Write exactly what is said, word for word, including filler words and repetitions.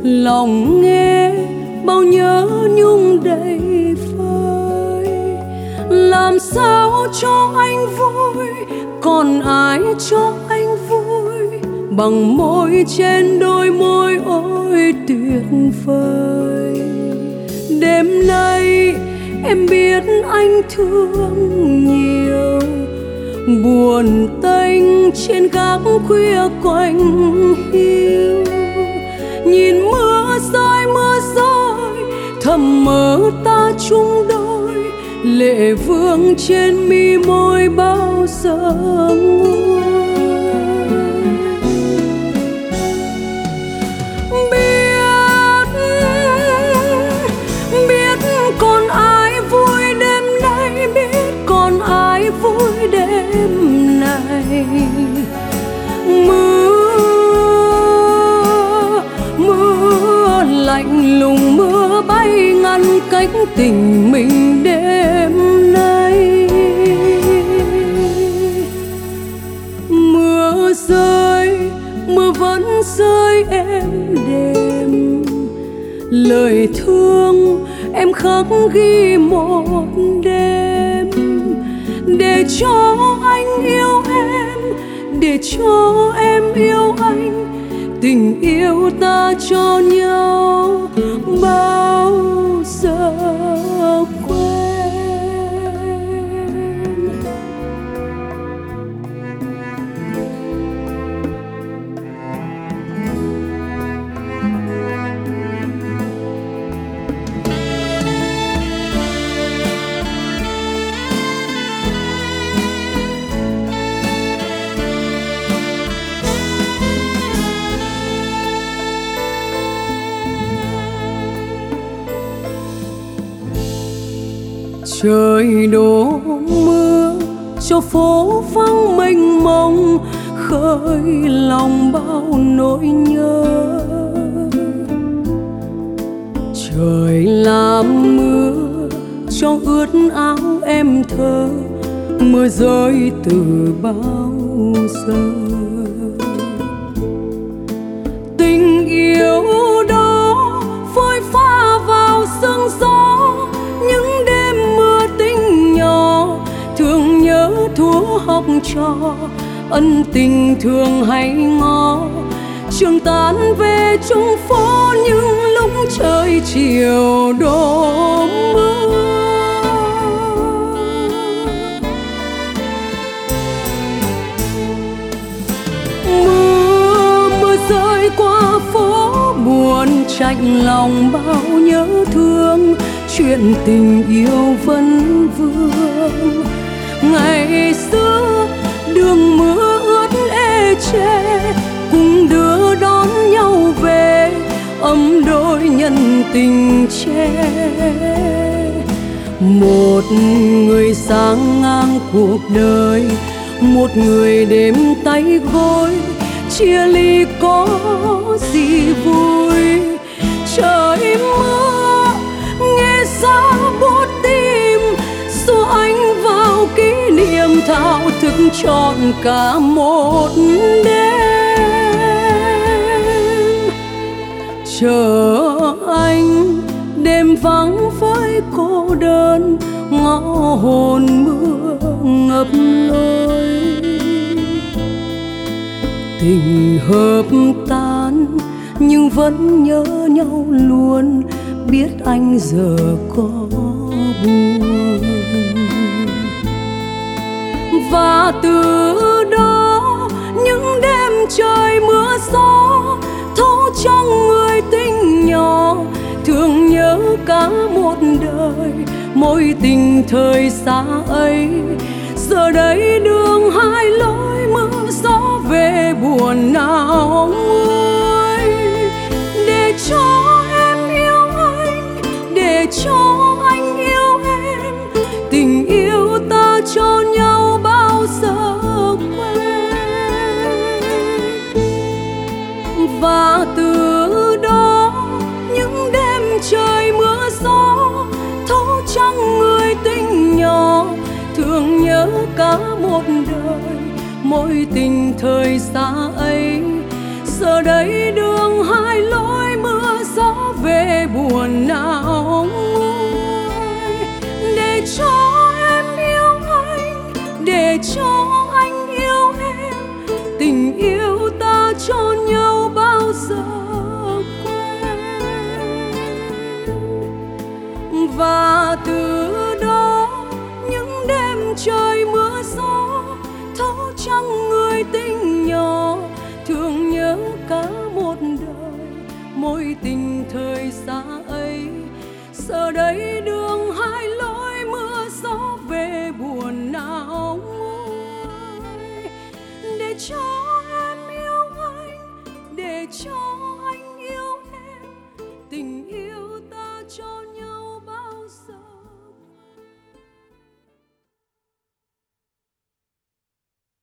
lòng nghe bao nhớ nhung đầy vơi. Làm sao cho anh vui, còn ai cho anh vui bằng môi trên đôi môi ôi tuyệt vời. Đêm nay em biết anh thương nhiều, buồn tênh trên gác khuya quạnh hiu. Nhìn mưa rơi mưa rơi thầm mơ ta chung đôi, lệ vương trên mi môi bao giờ nguôi. Biết biết còn ai vui đêm nay, biết còn ai vui đêm này. Mưa mưa lạnh lùng mưa bay ngăn cách tình mình đêm nay. Mưa rơi mưa vẫn rơi êm đềm, lời thương em khắc ghi một đêm. Để cho anh yêu em, để cho em yêu anh, tình yêu ta cho nhau bao giờ quên. Trời đổ mưa cho phố vắng mênh mông, khơi lòng bao nỗi nhớ. Trời làm mưa cho ướt áo em thơ, mưa rơi từ bao giờ. Tình yêu đó phôi pha vào sương gió, những đêm mưa tinh nhỏ thường nhớ thuở học trò. Ân tình thường hay ngó, trường tán về chung phố những lúc trời chiều đổ mưa. Mưa mưa rơi qua phố buồn chạnh lòng bao nhớ thương, chuyện tình yêu vẫn vương. Ngày xưa đường mưa ướt ê chê, cùng đưa đón nhau về ấm đôi nhân tình che. Một người sáng ngang cuộc đời, một người đêm tay gối, chia ly có gì vui. Trời mưa nghe xa buốt tim, xua anh vào kỷ niệm thao thức trọn cả một đêm. Chờ anh đêm vắng với cô đơn, ngõ hồn mưa ngập lối. Tình hợp tan nhưng vẫn nhớ nhau luôn, biết anh giờ có buồn. Và từ đó những đêm trời mưa gió, thấu trong người tình nhỏ thường nhớ cả một đời mối tình thời xa ấy. Giờ đây đường hai lối mưa gió về buồn nào nguôi. Để cho em yêu anh, để cho anh yêu em, tình yêu ta cho nhau bao giờ quên. Và từ đó những đêm trời mưa gió, thấu trong người tình nhỏ thường nhớ cả một đời mối tình thời xa ấy. Giờ đây đường hai lối mưa mưa gió, thấu trăng người tình nhỏ, thương nhớ cả một đời mối tình thời xa ấy. Giờ đây đường hai lối, mưa gió về buồn não nguôi. Để cho em yêu anh, để cho